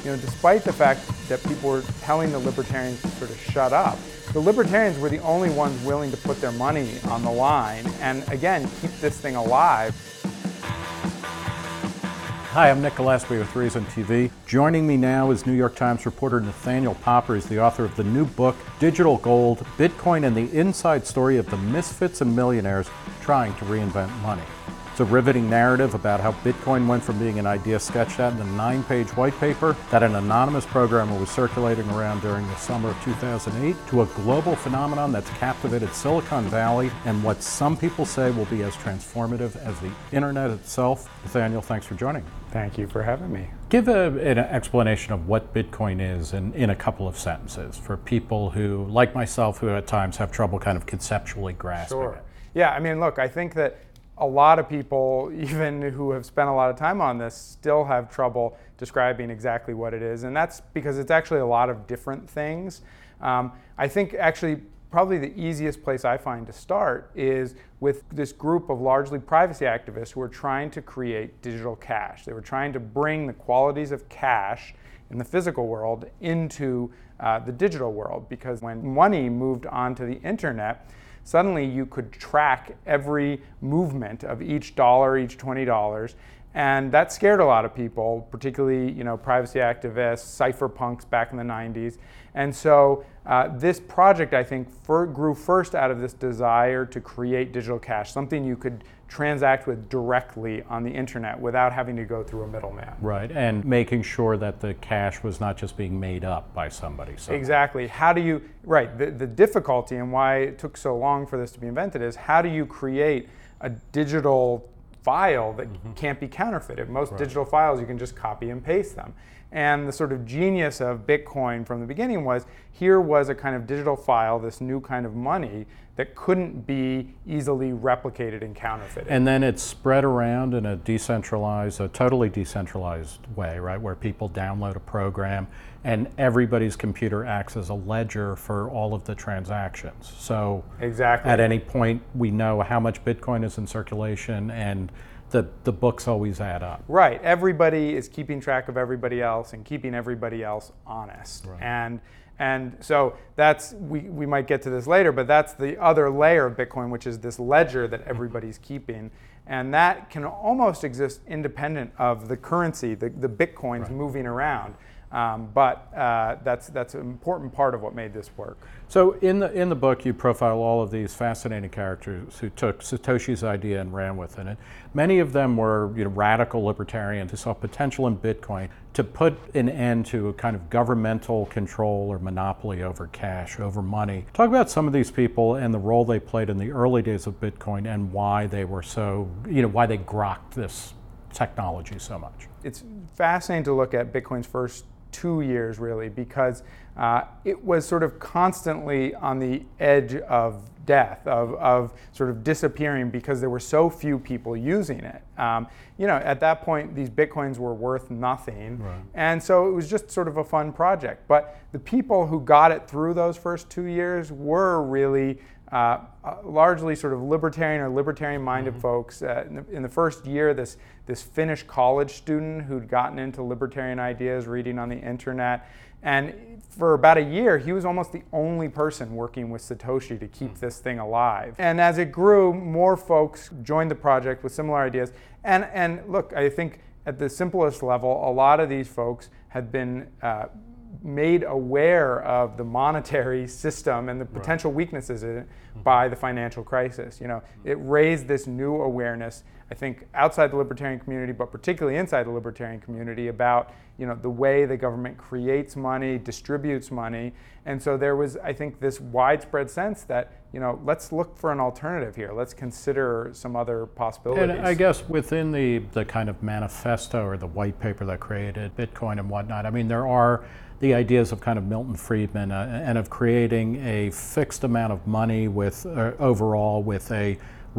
despite the fact that people were telling the libertarians to sort of shut up, the libertarians were the only ones willing to put their money on the line and, again, keep this thing alive. Hi, I'm Nick Gillespie with Reason TV. Joining me now is New York Times reporter Nathaniel Popper. He's the author of the new book, Digital Gold, Bitcoin and the Inside Story of the Misfits and Millionaires Trying to Reinvent Money. It's a riveting narrative about how Bitcoin went from being an idea sketched out in a 9-page white paper that an anonymous programmer was circulating around during the summer of 2008 to a global phenomenon that's captivated Silicon Valley and what some people say will be as transformative as the internet itself. Nathaniel, thanks for joining me. Thank you for having me. Give an explanation of what Bitcoin is in a couple of sentences for people who, like myself, who at times have trouble kind of conceptually grasping it. Yeah, I mean, look, I think that a lot of people, even who have spent a lot of time on this, still have trouble describing exactly what it is. And that's because it's actually a lot of different things. I think actually probably the easiest place I find to start is with this group of largely privacy activists who are trying to create digital cash. They were trying to bring the qualities of cash in the physical world into the digital world, because when money moved onto the internet, suddenly you could track every movement of each dollar, each $20, and that scared a lot of people, particularly privacy activists, cypherpunks back in the 90s. And so this project, I think, grew first out of this desire to create digital cash, something you could transact with directly on the internet without having to go through a middleman. Right, and making sure that the cash was not just being made up by somebody. Exactly. How do you, the difficulty and why it took so long for this to be invented is how do you create a digital file that can't be counterfeited? Most digital files, you can just copy and paste them. And the sort of genius of Bitcoin from the beginning was, here was a kind of digital file, this new kind of money that couldn't be easily replicated and counterfeited. And then it's spread around in a totally decentralized way, right? Where people download a program and everybody's computer acts as a ledger for all of the transactions. So exactly. At any point we know how much Bitcoin is in circulation and the books always add up. Right, everybody is keeping track of everybody else and keeping everybody else honest. Right. And so that's, we might get to this later, but that's the other layer of Bitcoin, which is this ledger that everybody's keeping. And that can almost exist independent of the currency, the Bitcoins moving around. But that's an important part of what made this work. So in the book, you profile all of these fascinating characters who took Satoshi's idea and ran with it. And many of them were radical libertarians who saw potential in Bitcoin to put an end to a kind of governmental control or monopoly over cash, over money. Talk about some of these people and the role they played in the early days of Bitcoin and why they were so, why they grokked this technology so much. It's fascinating to look at Bitcoin's first 2 years, really, because it was sort of constantly on the edge of death, of sort of disappearing, because there were so few people using it. At that point, these Bitcoins were worth nothing. And so it was just sort of a fun project. But the people who got it through those first 2 years were really largely sort of libertarian or libertarian-minded folks. In the first year, this Finnish college student who'd gotten into libertarian ideas, reading on the internet, and for about a year, he was almost the only person working with Satoshi to keep this thing alive. And as it grew, more folks joined the project with similar ideas. And look, I think at the simplest level, a lot of these folks had been made aware of the monetary system and the potential weaknesses in it by the financial crisis. It raised this new awareness, I think, outside the libertarian community, but particularly inside the libertarian community, about the way the government creates money, distributes money. And so there was, I think, this widespread sense that let's look for an alternative here. Let's consider some other possibilities. And I guess within the kind of manifesto or the white paper that created Bitcoin and whatnot, I mean, there are the ideas of kind of Milton Friedman and of creating a fixed amount of money with overall with a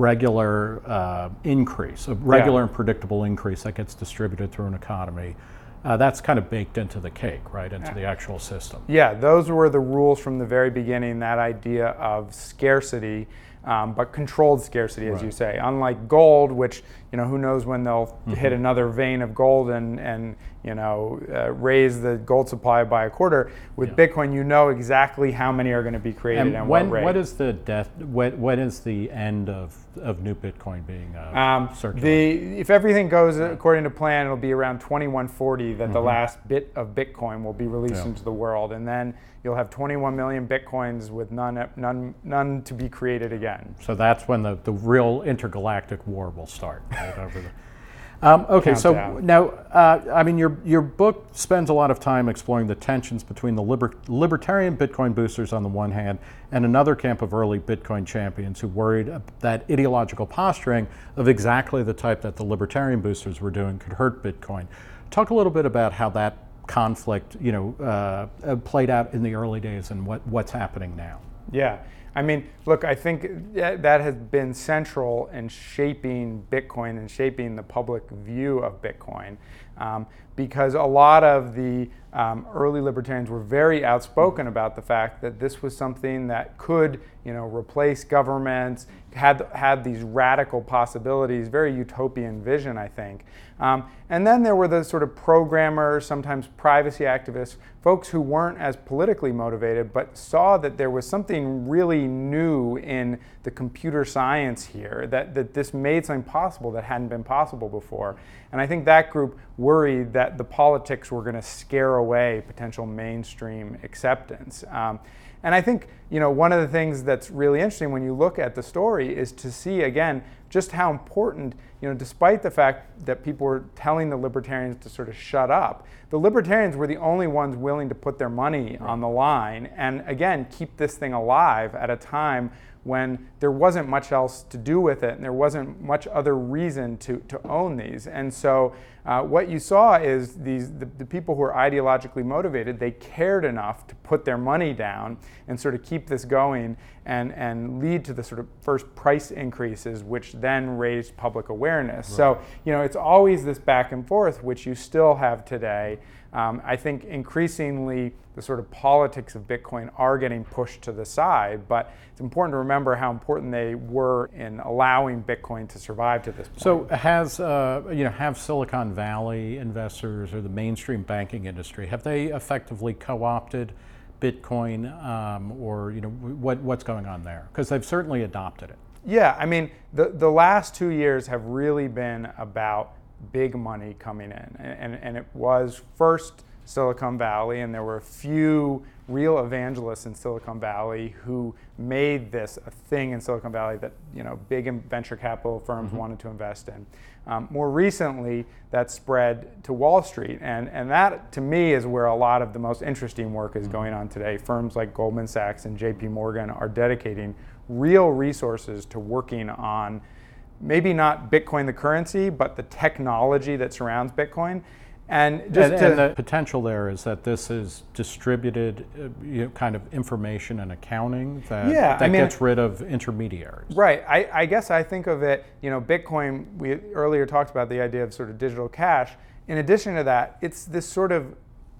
regular increase, a regular and predictable increase that gets distributed through an economy. That's kind of baked into the cake, right, into the actual system. Yeah, those were the rules from the very beginning, that idea of scarcity, but controlled scarcity, as you say. Unlike gold, which, who knows when they'll hit another vein of gold and raise the gold supply by a quarter. With Bitcoin, you know exactly how many are going to be created and what rate. What is the what is the end of new Bitcoin being circulated? If everything goes according to plan, it'll be around 2140 that the last bit of Bitcoin will be released into the world, and then you'll have 21 million Bitcoins with none to be created again. So that's when the real intergalactic war will start. Right, over the okay, Countdown. so now, I mean, your book spends a lot of time exploring the tensions between the libertarian Bitcoin boosters on the one hand and another camp of early Bitcoin champions who worried that ideological posturing of exactly the type that the libertarian boosters were doing could hurt Bitcoin. Talk a little bit about how that conflict, played out in the early days and what's happening now. Yeah. I mean, look, I think that has been central in shaping Bitcoin and shaping the public view of Bitcoin, because a lot of the early libertarians were very outspoken about the fact that this was something that could, replace governments, had these radical possibilities, very utopian vision, I think. And then there were the sort of programmers, sometimes privacy activists, folks who weren't as politically motivated, but saw that there was something really new in the computer science here, that this made something possible that hadn't been possible before. And I think that group worried that the politics were going to scare away potential mainstream acceptance. And I think, one of the things that's really interesting when you look at the story is to see, again, just how important, despite the fact that people were telling the libertarians to sort of shut up, the libertarians were the only ones willing to put their money on the line and, again, keep this thing alive at a time when there wasn't much else to do with it and there wasn't much other reason to own these. And so what you saw is the people who were ideologically motivated, they cared enough to put their money down and sort of keep this going and lead to the sort of first price increases, which then raised public awareness. Right. So, it's always this back and forth, which you still have today. I think increasingly the sort of politics of Bitcoin are getting pushed to the side, but it's important to remember how important they were in allowing Bitcoin to survive to this point. So have Silicon Valley investors or the mainstream banking industry, have they effectively co-opted Bitcoin, or what's going on there? Because they've certainly adopted it. Yeah, I mean, the last 2 years have really been about big money coming in. And it was first Silicon Valley, and there were a few real evangelists in Silicon Valley who made this a thing in Silicon Valley that big venture capital firms wanted to invest in. More recently, that spread to Wall Street, and that, to me, is where a lot of the most interesting work is going on today. Firms like Goldman Sachs and JP Morgan are dedicating real resources to working on maybe not Bitcoin the currency, but the technology that surrounds Bitcoin. And the potential there is that this is distributed kind of information and accounting that gets rid of intermediaries. Right. I guess I think of it, Bitcoin, we earlier talked about the idea of sort of digital cash. In addition to that, it's this sort of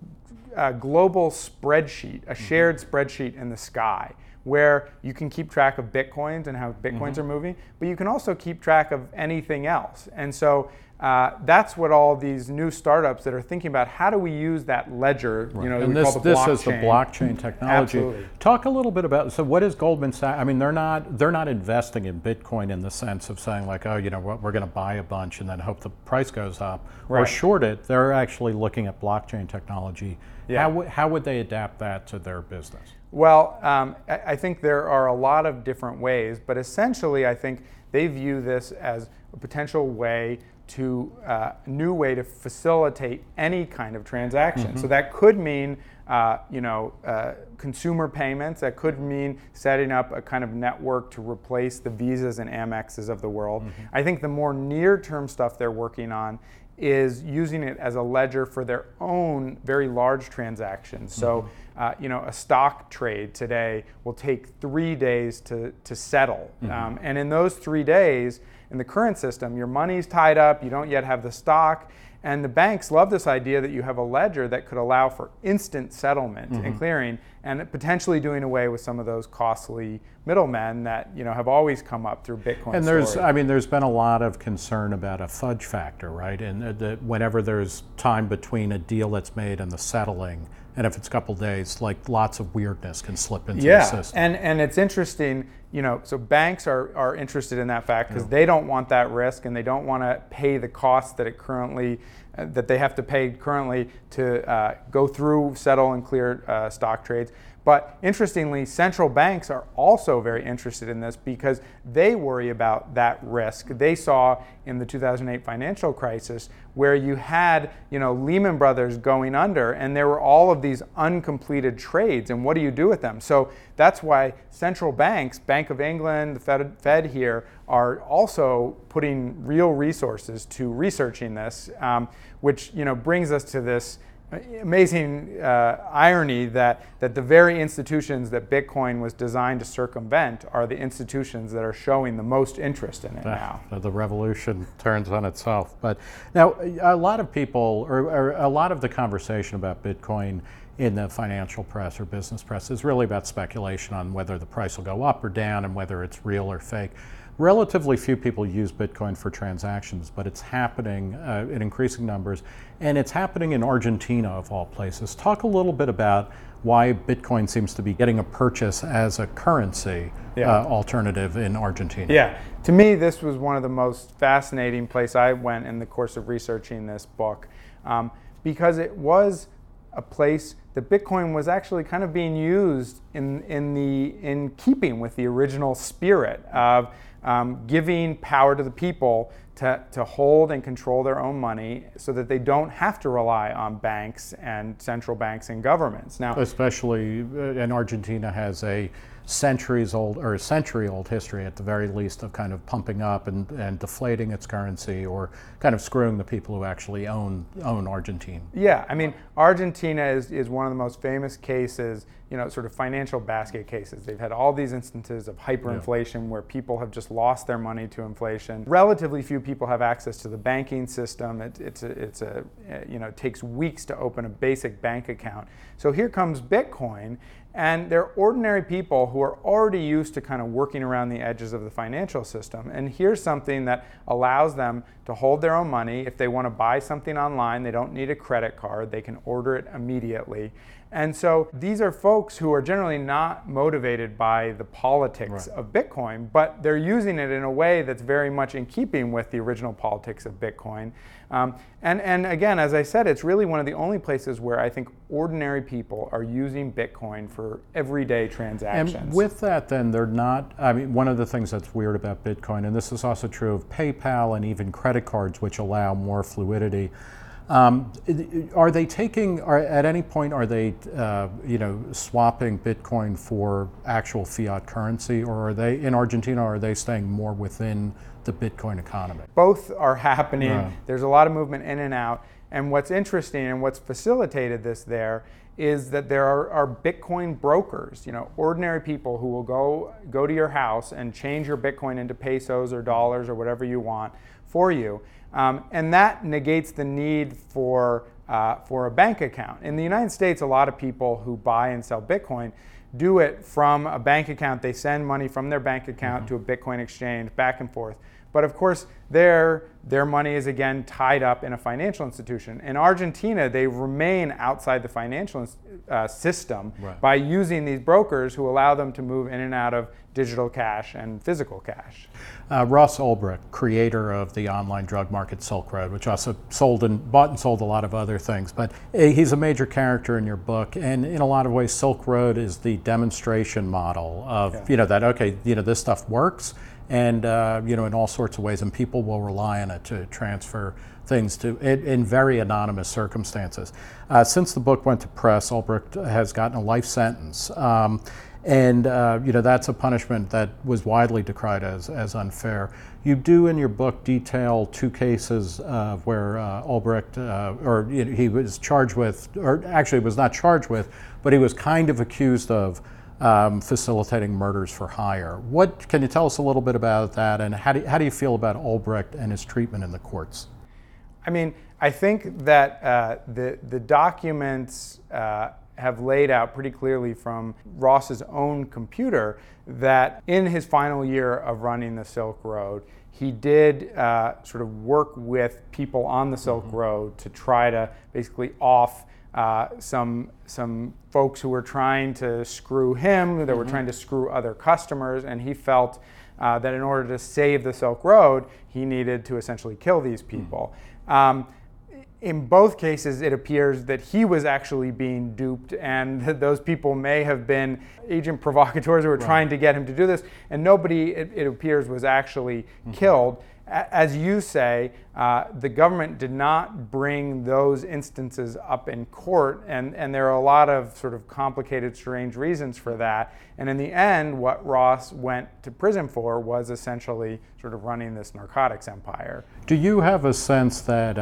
global spreadsheet, a shared spreadsheet in the sky, where you can keep track of Bitcoins and how Bitcoins are moving, but you can also keep track of anything else. And so that's what all these new startups that are thinking about, how do we use that ledger, right. And this is the blockchain technology. Absolutely. Talk a little bit about, so what is Goldman Sachs? I mean, they're not investing in Bitcoin in the sense of saying like, we're going to buy a bunch and then hope the price goes up, right, or short it. They're actually looking at blockchain technology. Yeah. How would they adapt that to their business? Well, I think there are a lot of different ways, but essentially I think they view this as a potential way to new way to facilitate any kind of transaction. So that could mean consumer payments. That could mean setting up a kind of network to replace the Visas and Amexes of the world. I think the more near-term stuff they're working on is using it as a ledger for their own very large transactions. So, a stock trade today will take 3 days to settle. And in those 3 days, in the current system, your money's tied up, you don't yet have the stock, And the banks love this idea that you have a ledger that could allow for instant settlement and clearing, and potentially doing away with some of those costly middlemen that have always come up through Bitcoin. And there's been a lot of concern about a fudge factor, right? And whenever there's time between a deal that's made and the settling, and if it's a couple days, like lots of weirdness can slip into the system. And it's interesting, so banks are interested in that fact because they don't want that risk, and they don't want to pay the costs that they have to pay currently to go through, settle, and clear stock trades. But interestingly, central banks are also very interested in this because they worry about that risk. They saw in the 2008 financial crisis where you had, Lehman Brothers going under, and there were all of these uncompleted trades, and what do you do with them? So that's why central banks, Bank of England, the Fed here, are also putting real resources to researching this, which brings us to this amazing irony that the very institutions that Bitcoin was designed to circumvent are the institutions that are showing the most interest in it now. The revolution turns on itself. But now, a lot of people, or a lot of the conversation about Bitcoin in the financial press or business press is really about speculation on whether the price will go up or down and whether it's real or fake. Relatively few people use Bitcoin for transactions, but it's happening in increasing numbers, and it's happening in Argentina of all places. Talk a little bit about why Bitcoin seems to be getting a purchase as a currency alternative in Argentina. Yeah, to me this was one of the most fascinating places I went in the course of researching this book, because it was a place that Bitcoin was actually kind of being used in keeping with the original spirit of giving power to the people to hold and control their own money so that they don't have to rely on banks and central banks and governments. Now, especially in Argentina has a century-old history at the very least of kind of pumping up and deflating its currency or kind of screwing the people who actually own Argentina. Yeah, I mean, Argentina is one of the most famous cases, sort of financial basket cases. They've had all these instances of hyperinflation where people have just lost their money to inflation. Relatively few people have access to the banking system. It takes weeks to open a basic bank account. So here comes Bitcoin. And they're ordinary people who are already used to kind of working around the edges of the financial system. And here's something that allows them to hold their own money. If they want to buy something online, they don't need a credit card. They can order it immediately. And so these are folks who are generally not motivated by the politics of Bitcoin, but they're using it in a way that's very much in keeping with the original politics of Bitcoin. And again, as I said, it's really one of the only places where I think ordinary people are using Bitcoin for everyday transactions. And with that, then, they're not, one of the things that's weird about Bitcoin, and this is also true of PayPal and even credit cards, which allow more fluidity. Are they taking, or at any point, are they, swapping Bitcoin for actual fiat currency, or are they in Argentina? Or are they staying more within the Bitcoin economy? Both are happening. There's a lot of movement in and out. And what's interesting and what's facilitated this there is that there are Bitcoin brokers, ordinary people who will go to your house and change your Bitcoin into pesos or dollars or whatever you want for you. And that negates the need for a bank account. In the United States, a lot of people who buy and sell Bitcoin do it from a bank account. They send money from their bank account to a Bitcoin exchange, back and forth. But of course, their money is again tied up in a financial institution. In Argentina, they remain outside the financial system by using these brokers who allow them to move in and out of digital cash and physical cash. Ross Ulbricht, creator of the online drug market Silk Road, which also bought and sold a lot of other things, but he's a major character in your book, and in a lot of ways, Silk Road is the demonstration model of this stuff works, and in all sorts of ways, and people will rely on it to transfer things in very anonymous circumstances. Since the book went to press, Ulbricht has gotten a life sentence. And that's a punishment that was widely decried as unfair. You do in your book detail two cases where Ulbricht, he was charged with, or actually was not charged with, but he was kind of accused of facilitating murders for hire. Can you tell us a little bit about that, and how do you feel about Ulbricht and his treatment in the courts? I mean, I think that the documents have laid out pretty clearly from Ross's own computer that in his final year of running the Silk Road, he did sort of work with people on the Silk Road to try to basically off some folks who were trying to screw him, that were trying to screw other customers, and he felt that in order to save the Silk Road, he needed to essentially kill these people. In both cases, it appears that he was actually being duped, and that those people may have been agent provocateurs who were trying to get him to do this, and nobody, it appears, was actually killed. As you say, the government did not bring those instances up in court, and there are a lot of sort of complicated, strange reasons for that. And in the end, what Ross went to prison for was essentially sort of running this narcotics empire. Do you have a sense that,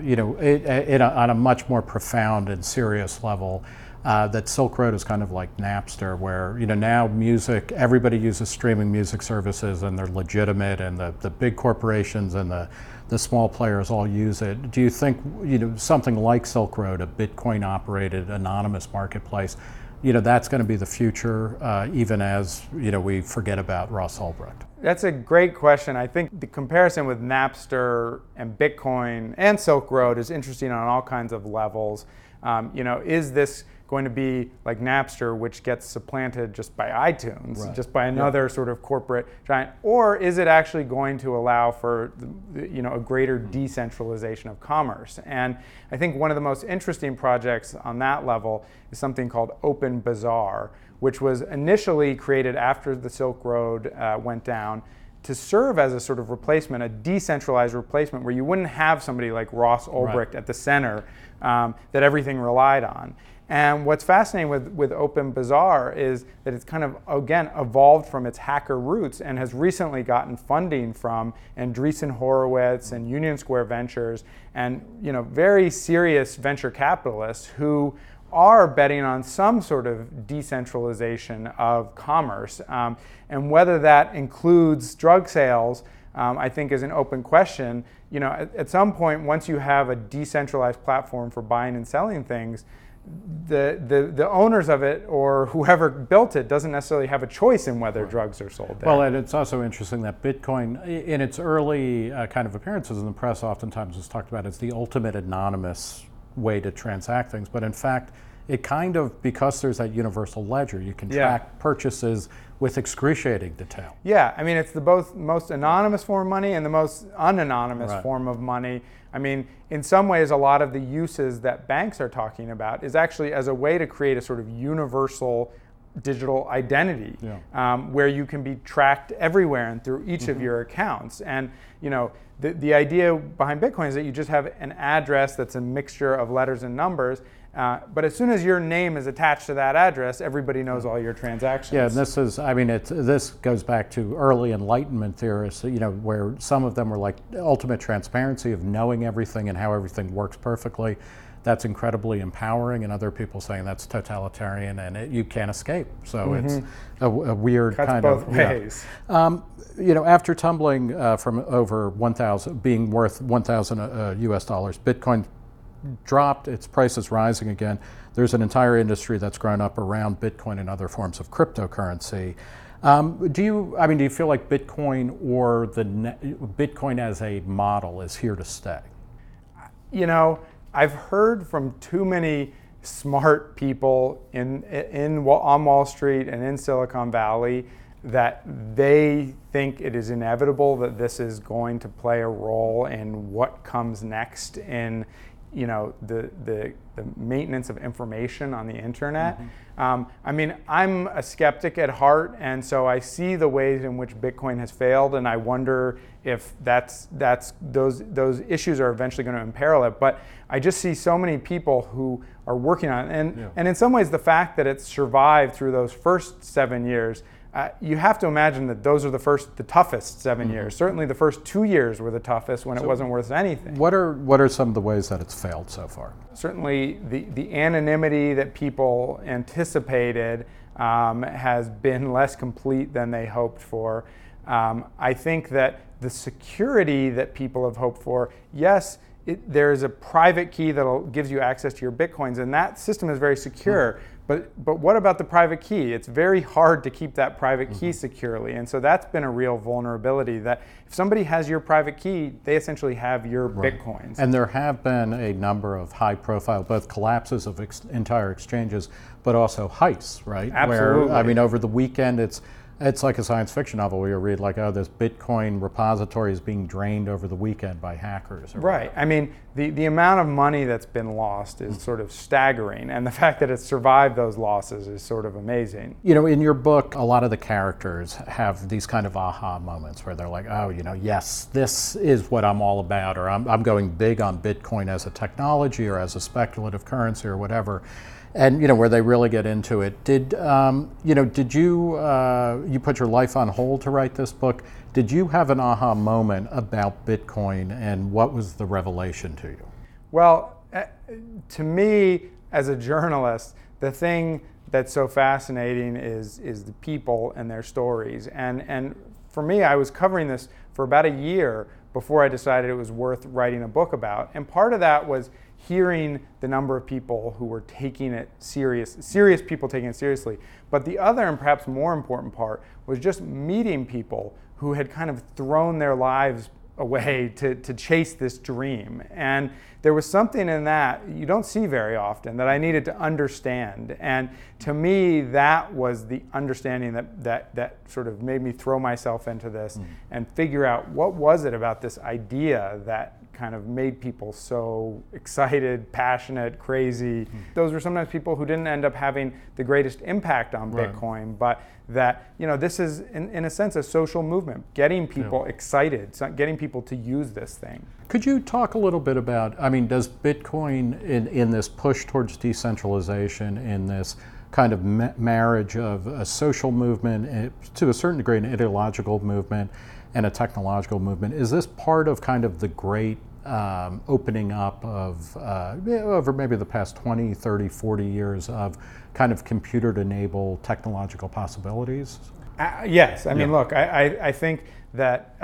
on a much more profound and serious level, that Silk Road is kind of like Napster, where now music, everybody uses streaming music services, and they're legitimate, and the big corporations and the small players all use it. Do you think something like Silk Road, a Bitcoin-operated anonymous marketplace, that's going to be the future, even as we forget about Ross Ulbricht? That's a great question. I think the comparison with Napster and Bitcoin and Silk Road is interesting on all kinds of levels. Is this going to be like Napster, which gets supplanted just by iTunes, just by another sort of corporate giant, or is it actually going to allow for a greater decentralization of commerce? And I think one of the most interesting projects on that level is something called Open Bazaar, which was initially created after the Silk Road went down to serve as a sort of replacement, a decentralized replacement, where you wouldn't have somebody like Ross Ulbricht at the center that everything relied on. And what's fascinating with Open Bazaar is that it's kind of, again, evolved from its hacker roots and has recently gotten funding from Andreessen Horowitz and Union Square Ventures and very serious venture capitalists who are betting on some sort of decentralization of commerce. And whether that includes drug sales, I think is an open question. At some point, once you have a decentralized platform for buying and selling things, the owners of it or whoever built it doesn't necessarily have a choice in whether drugs are sold there. Well, and it's also interesting that Bitcoin, in its early kind of appearances in the press, oftentimes is talked about as the ultimate anonymous way to transact things. But in fact, it kind of, because there's that universal ledger, you can track purchases with excruciating detail. Yeah, I mean, it's the most anonymous form of money and the most unanonymous form of money. I mean, in some ways, a lot of the uses that banks are talking about is actually as a way to create a sort of universal digital identity where you can be tracked everywhere and through each of your accounts. And the idea behind Bitcoin is that you just have an address that's a mixture of letters and numbers. But as soon as your name is attached to that address, everybody knows all your transactions. Yeah, and this goes back to early Enlightenment theorists, where some of them were like ultimate transparency of knowing everything and how everything works perfectly. That's incredibly empowering, and other people saying that's totalitarian and you can't escape. So it's a weird Cuts kind both of ways. After tumbling from over 1,000, being worth 1,000 US dollars, Bitcoin dropped, its price is rising again. There's an entire industry that's grown up around Bitcoin and other forms of cryptocurrency. Do you feel like Bitcoin or Bitcoin as a model is here to stay? I've heard from too many smart people on Wall Street and in Silicon Valley that they think it is inevitable that this is going to play a role in what comes next in the maintenance of information on the internet. I'm a skeptic at heart, and so I see the ways in which Bitcoin has failed, and I wonder if those issues are eventually going to imperil it. But I just see so many people who are working on it, and in some ways, the fact that it's survived through those first 7 years. You have to imagine that those are the toughest 7 years. Certainly the first 2 years were the toughest when it wasn't worth anything. What are some of the ways that it's failed so far? Certainly the anonymity that people anticipated has been less complete than they hoped for. I think that the security that people have hoped for, yes, there's a private key that gives you access to your Bitcoins, and that system is very secure. But what about the private key? It's very hard to keep that private key securely. And so that's been a real vulnerability, that if somebody has your private key, they essentially have your Bitcoins. And there have been a number of high profile, both collapses of entire exchanges, but also heists, right? Absolutely. Where, I mean, over the weekend, it's like a science fiction novel where you read like, oh, this Bitcoin repository is being drained over the weekend by hackers. Right. I mean, the amount of money that's been lost is sort of staggering, and the fact that it's survived those losses is sort of amazing. You know, in your book, a lot of the characters have these kind of aha moments where they're like, oh, you know, yes, this is what I'm all about, or I'm going big on Bitcoin as a technology or as a speculative currency or whatever. And you know, where they really get into it. Did you put your life on hold to write this book? Did you have an aha moment about Bitcoin, and what was the revelation to you? Well, to me, as a journalist, the thing that's so fascinating is the people and their stories. And for me, I was covering this for about a year before I decided it was worth writing a book about. And part of that was hearing the number of people who were taking it serious people taking it seriously. But the other and perhaps more important part was just meeting people who had kind of thrown their lives away to chase this dream. And there was something in that you don't see very often that I needed to understand. And to me, that was the understanding that sort of made me throw myself into this and figure out what was it about this idea that kind of made people so excited, passionate, crazy. Those were sometimes people who didn't end up having the greatest impact on Bitcoin, but that, you know, this is in a sense a social movement, getting people excited, getting people to use this thing. Could you talk a little bit about, I mean, does Bitcoin in this push towards decentralization, in this kind of marriage of a social movement, to a certain degree an ideological movement and a technological movement, is this part of kind of the great opening up of over maybe the past 20, 30, 40 years of kind of computer-enabled technological possibilities? Yes. I mean, look, I think that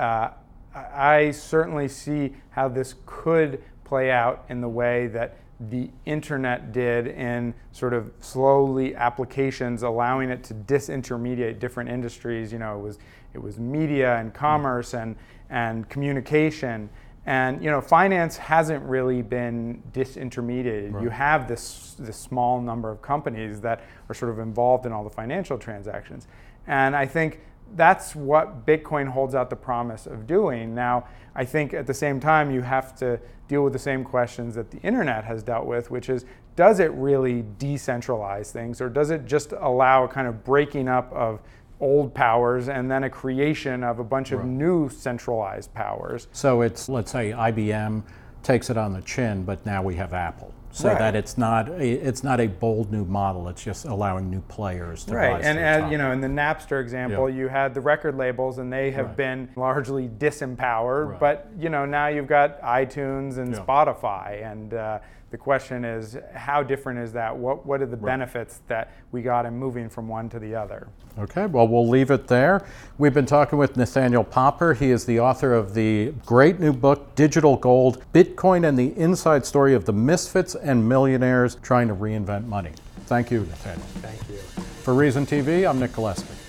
I certainly see how this could play out in the way that the internet did in sort of slowly applications, allowing it to disintermediate different industries. You know, it was media and commerce and communication. And you know, finance hasn't really been disintermediated. You have this small number of companies that are sort of involved in all the financial transactions. And I think that's what Bitcoin holds out the promise of doing. Now, I think at the same time, you have to deal with the same questions that the internet has dealt with, which is, does it really decentralize things, or does it just allow a kind of breaking up of old powers and then a creation of a bunch of new centralized powers? So it's, let's say IBM takes it on the chin, but now we have Apple. So that it's not a bold new model, it's just allowing new players to rise to the top. And you know, in the Napster example, you had the record labels, and they have been largely disempowered, but you know, now you've got iTunes and Spotify, and the question is, how different is that? What are the benefits that we got in moving from one to the other? Okay, well, we'll leave it there. We've been talking with Nathaniel Popper. He is the author of the great new book, Digital Gold, Bitcoin and the Inside Story of the Misfits and Millionaires Trying to Reinvent Money. Thank you, Nathaniel. Thank you. For Reason TV, I'm Nick Gillespie.